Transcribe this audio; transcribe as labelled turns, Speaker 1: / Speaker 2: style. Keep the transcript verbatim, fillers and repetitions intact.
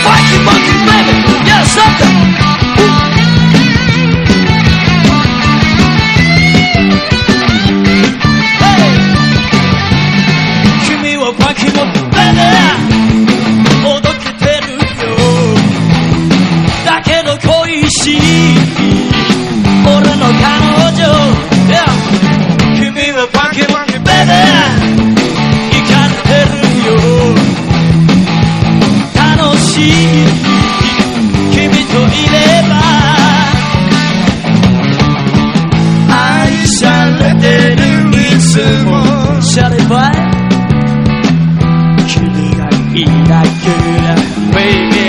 Speaker 1: funky monkey baby. Yeah, something. Hey, 君は funky monkey baby おどけてるよだけど恋しい俺の彼女 Yeah 君は funky monkey baby イカれてるよ楽しい君といれば愛されてるいつもシャレバイ君がいなくな Baby